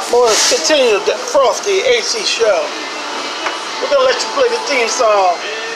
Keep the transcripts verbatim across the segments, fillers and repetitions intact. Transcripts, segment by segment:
I'm going to continue the Frosty A C show. We're going to let you play the theme song.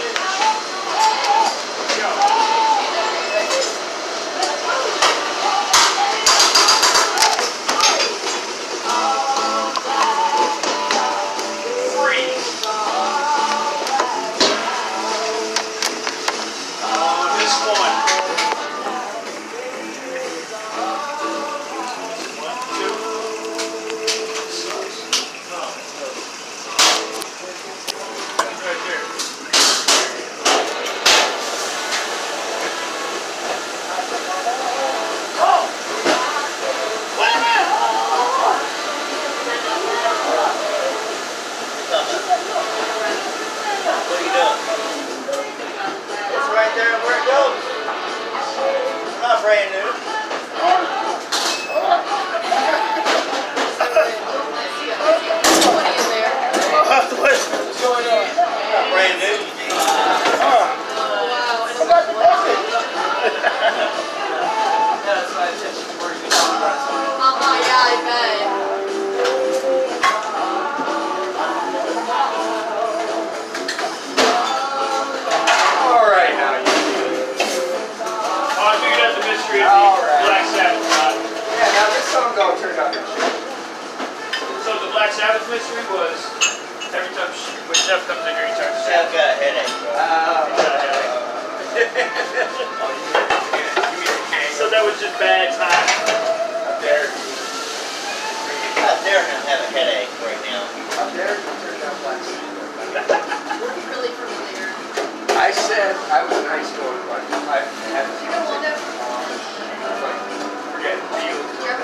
Brand new. Brand new. Oh, wow. I got the bucket. That's why I said she's working on it. Uh-huh, yeah, I bet. Alright, now you do it. Oh, I figured out the mystery of the right. Black Sabbath God. Yeah, now this song don't turn out good shit. So the Black Sabbath mystery was every time she, when Jeff comes in here, he turns I've got a headache, bro. uh, So that was just bad timing. Up there. Up there and have a headache right now. Up there and turn down Black Sabbath. Really familiar. I said I was in high school and like I had to You know, like forget you.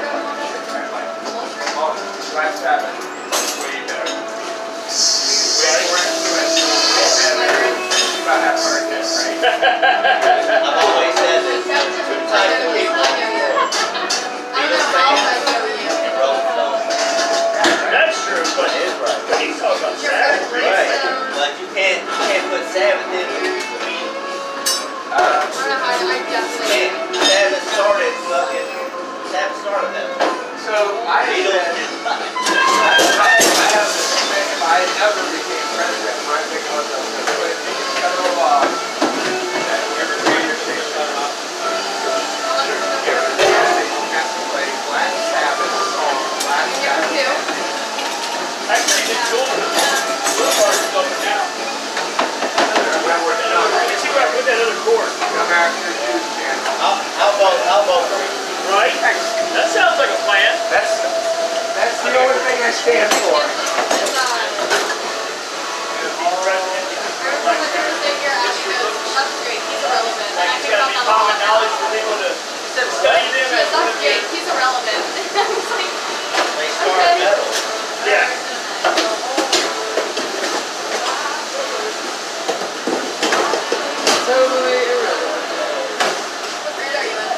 Oh, Black Sabbath is way better. We had we went about that part right? I've always said that two types of people in the world. Beatles fans and Rolling Stones fans. That's true, but That is right. he's talking about Sabbath. Right. But you can't you can't put Sabbath in the Beatles. Uh, can't. Sabbath started fucking Sabbath started that. So I Beatles did not. I, I, I have this thing, if I never became president, my thing was I was going to put in federal law that every radio station every radio station has to play Black Sabbath song, Black Sabbath. Actually, it's cool. Little part is going down. Let's see where I put that other chord. American Jews channel. I'll, I'll vote. I'll vote for you. Right? That sounds like a plan. That's that's the only thing I stand for. It's got to be common knowledge for people to study them. He's irrelevant. They started metal. Yeah. Totally irrelevant. What grade are you in?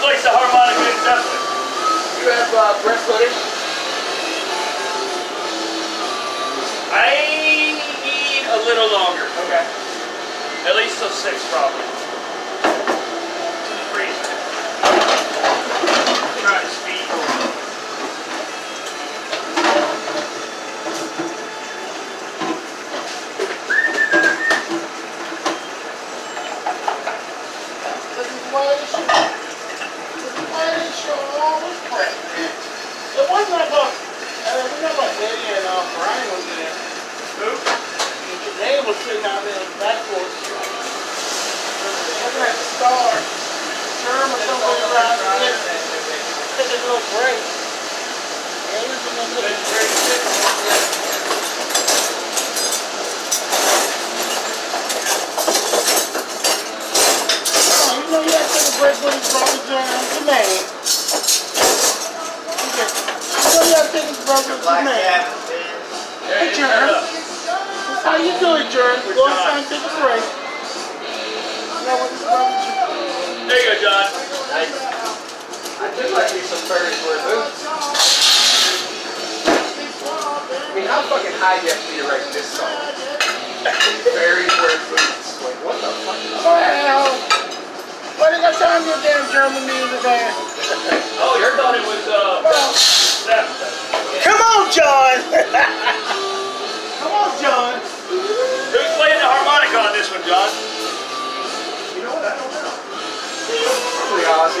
replace the harmonica in Zeppelin. You have uh, breast footage? I need a little longer. Okay. At least till six, probably. Freeze. Trying to speed. It wasn't like a, uh, remember Eddie and uh, Brian was there. Who? And Janae was sitting out there in the back porch. Looking at the stars. Sherm or somewhere around there. Took a little break. And he was in the middle of oh, you know you had to take a break when he's probably jamming Janae. So you have to take his brother to Black man. Sabbath band. Hey, Jern. How you doing, Jern? Go outside and take a break. Now with his brother, There you go, John. Nice. I do like me some fairy square boots. I mean, how fucking high do you have to be to write this song? Fairy square boots. Like, what the fuck is oh, that? hell. Why they got time to your damn German music, man? Oh, you thought it was, uh, Well, Zeppelin. come on, John. Come on, John. Who's playing the harmonica on this one, John? You know what? I don't know. Probably Ozzy.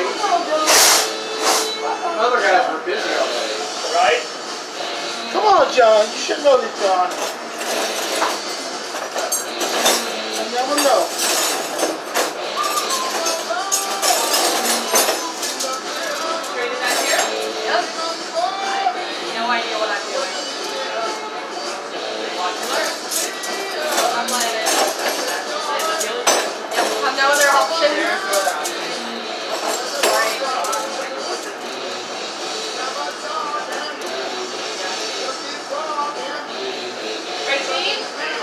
Other guys were busy all day. Right? Come on, John. You should know this, John. I never know. No idea what I'm doing. Watch and learn. I'm like, yep, come down with their options. Right, team?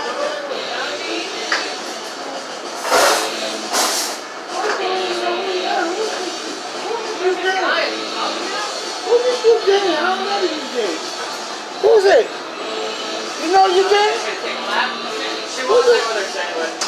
Who's this dude? I don't know this dude. Who's it? You know you did? She won't say what they're saying, but...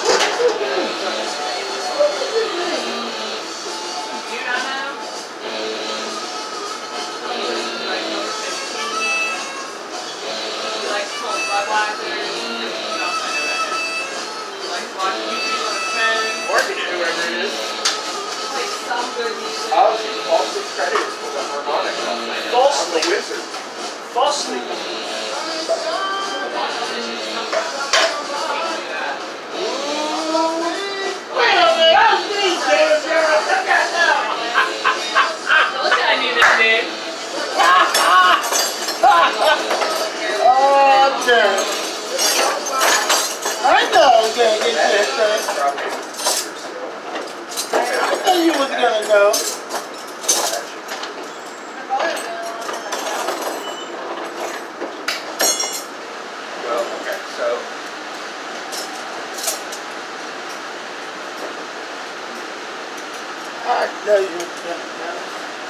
Market it, whoever it is. Oh, she's falsely credited for the harmonica. Falsely. I'm the wizard. Falsely. Wait a minute, that's me, damn girl. I knew this name. Oh, damn. I know you can't get this thing. I knew you was gonna know. Well, okay, so... I know you was gonna know.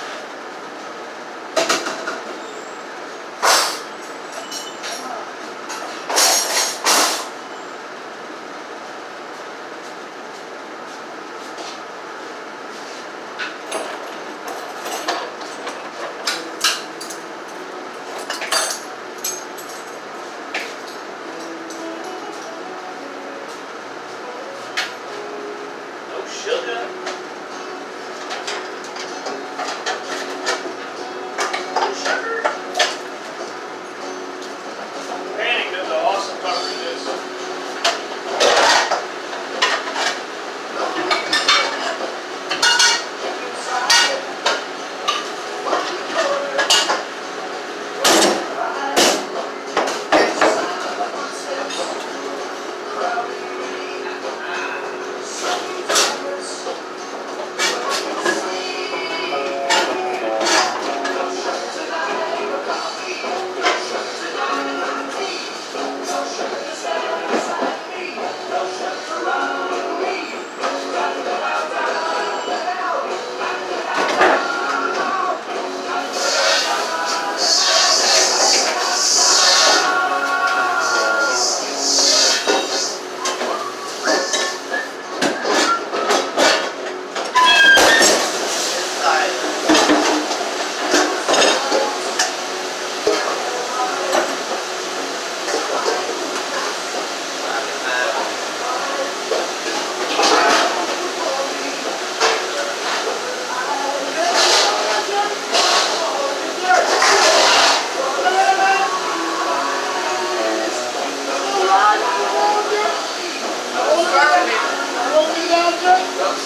No sugar. No sugar. Panic does an awesome cover of this.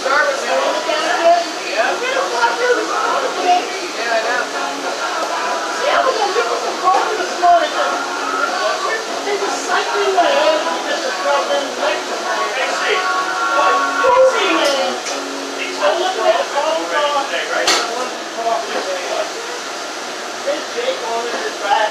Starbucks. You want to down there? Yeah. You know what? Really? Yeah, I know. See, I was gonna give us some coffee this morning. They just cycling my head and just to drop in the next one. Hey, see. What? Coffee, man. I look at the phone call. Today, right? I want some coffee, man. There's Jake on his back.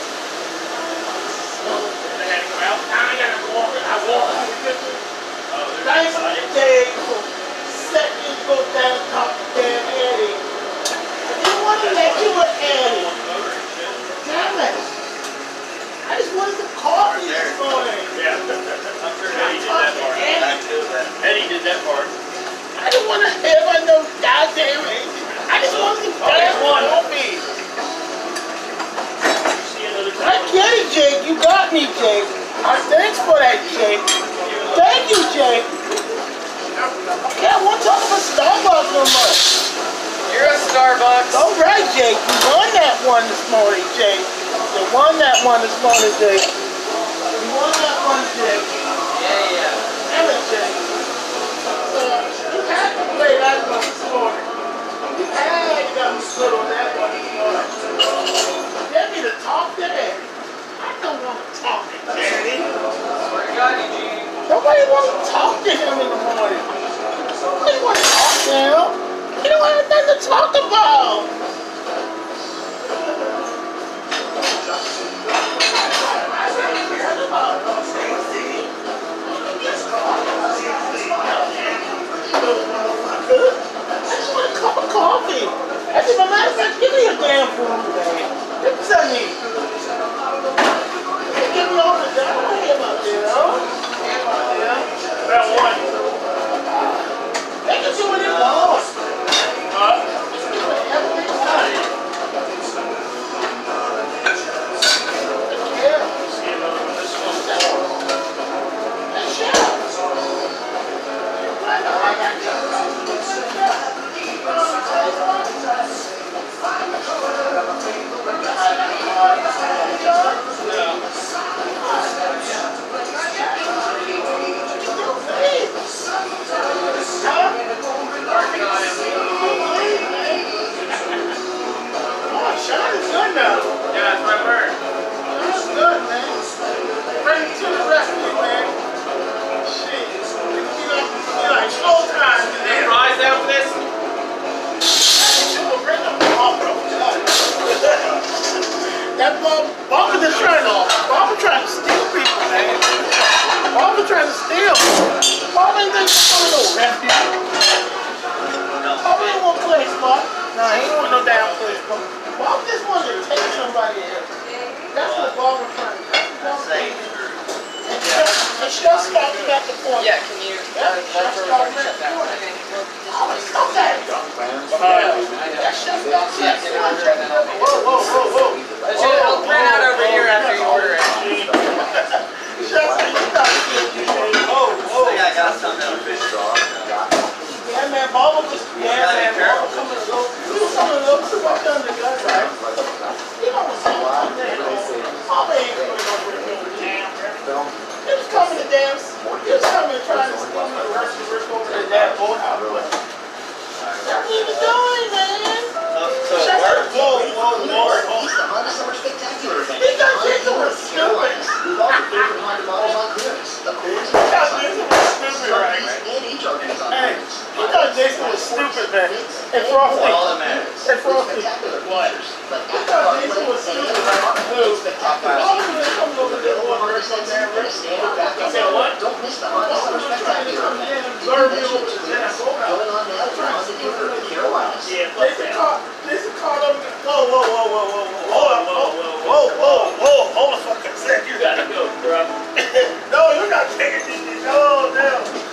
They had to come out. I gotta walk. I walk to the kitchen. Oh, they're Thanks, excited. Jake, for setting his foot down and talk to damn Eddie. I didn't want to let you with Eddie. Damn it. I just wanted some coffee this morning. Yeah. I'm sure Eddie did that part. Eddie did that part. I didn't want to have on no goddamn Eddie. I just wanted some damn coffee. See another I get it, Jake. You got me, Jake. Uh, thanks for that, Jake. Thank you, Jake. Okay, I won't talk about Starbucks no more. You're a Starbucks. All right, Jake. You won that one this morning, Jake. You won that one this morning, Jake. You won that one, Jake. Yeah, yeah. Damn it, Jake. Uh, you had to play that one this morning. You had to got me good on that one this morning. Get me to talk to Eddie. I don't want to talk to Eddie. Swear to God, Eugene. Nobody wants to talk to him in the morning. Nobody wants to talk to him. He don't have nothing to talk about. I just want a cup of coffee. I said, my matter of fact, give me a damn food today. Give me something. Give me all the damn way about there, huh? About one. They can do what they want. Huh? Whatever they want. Yeah. See another one. This one. That's shit. I know, I got you. Shot is good now. Yeah, that's what I've heard. That's good, man. Bring it to the rescue, man. Shit. You know, you like slow time in there. Fries out for this? Bring them off, bro. That Bob, Bob was just trying to, Bob was trying to steal people, man. Bob was trying to steal. Bob ain't think he's going to no rescue. Bob ain't want place, Bob. Nah, he ain't want no damn place, Bob. Bob just wanted to take somebody else. That's what Bob was trying to do. That's what Bob was trying to do. And just got me back and forth. Yeah, can you? Yeah, just got me back and forth. Oh, stop that. That just got me back and forth. Whoa, whoa, whoa, whoa. But you it'll print out over here after you order it. Just you got me. Whoa, whoa. I think I got something on fish sauce. Yeah, man, Bob was just, yeah, man, Bob was coming to look. He was coming to look to what's under the gun, right? He don't want to see what's under there. Bob ain't going to go with the damn. He was coming to dance. He was coming to try to steal me the rest of the rest over the damn boathouse. That's what he was doing, man. So it Shut up. worked? Whoa, whoa, Lord. It's the Honda Summer Spectacular event. He got Jason was stupid. With all the favorite Honda models on clearance. The coolest He got Jason was stupid, right? and e-chargers on Hey, clearance. he thought Jason was stupid, man. And Frosty. All that matters. And Frosty. Spectacular What? features, but He thought Jason was stupid, right? Who? Spectacular All of them coming over there Available ordering Honda some sets damn and a standard backup. said what? Don't miss the Honda Summer Spectacular event. Blur me over the damn boathouse. Going on now at Honda dealer in the Carolinas. Yeah, fuck Jason that. called, Jason called up. Whoa, whoa, whoa, whoa, whoa, whoa. Hold up, whoa, whoa, whoa, whoa. Hold a fucking second. You gotta go, bro. No, you're not taking this shit. No, no.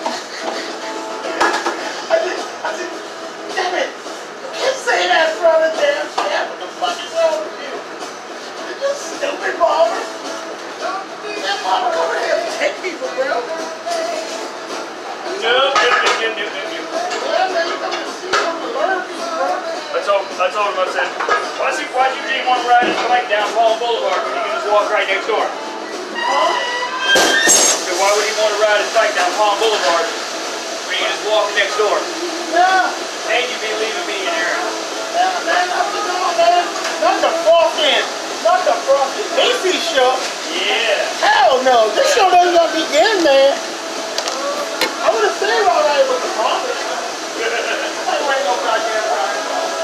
I just, I just, damn it. You can't say that in front of the damn chef. What the fuck is wrong with you? You stupid barber. That barber over here and take people, bro. No, no, no, no, no, no. Yeah, man, you come to see him to learn people, bro. I told, I told him, I said, why you, why'd you didn't want to ride his bike down Palm Boulevard when you can just walk right next door? Huh? So why would he want to ride his bike down Palm Boulevard when you can just walking next door. Yeah. And you'd be leaving me in there. Yeah, man, I'm just going, man. Not the frosting. Not the frosting. A C show. Yeah. Hell no. This show doesn't gonna begin, man. I would have stayed all right with the profit. I ain't no goddamn right.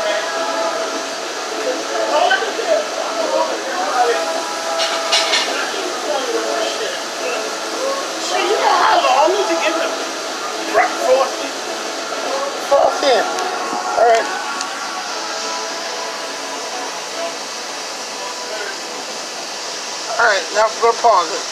All I can do is see, you know how long did you give them? Frosting. Frosting. All right. All right, now we're gonna pause it.